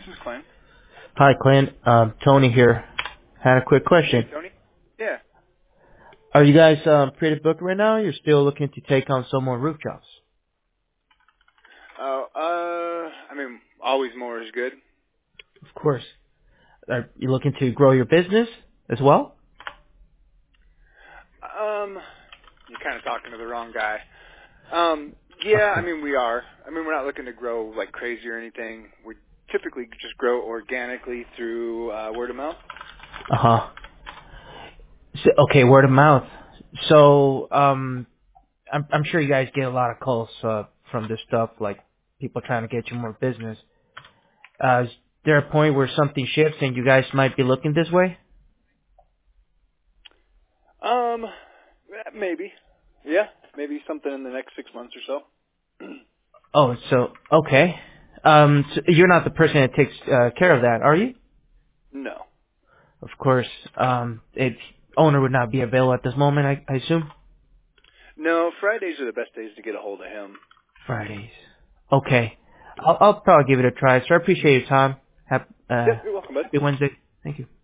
is Clint. Hi, Clint. Tony here. Had a quick Hey, question. Tony. Yeah. Are you guys pretty booked right now? You're still looking to take on some more roof jobs? I mean, always more is good. Of course. Are you looking to grow your business as well? You're kind of talking to the wrong guy. Yeah, I Okay. mean, we are. I mean, we're not looking to grow like crazy or anything. We typically just grow organically through word of mouth. Uh-huh. So, okay, word of mouth. So, I'm sure you guys get a lot of calls from this stuff, like people trying to get you more business. Is there a point where something shifts and you guys might be looking this way? Um, maybe. Yeah, maybe something in the next 6 months or so. Oh, so okay. So you're not the person that takes care of that, are you? No. Of course. Its owner would not be available at this moment, I assume. No, Fridays are the best days to get a hold of him. Fridays. Okay. I'll probably give it a try. So I appreciate your time. Yep, you're welcome, bud. Happy Wednesday. Thank you.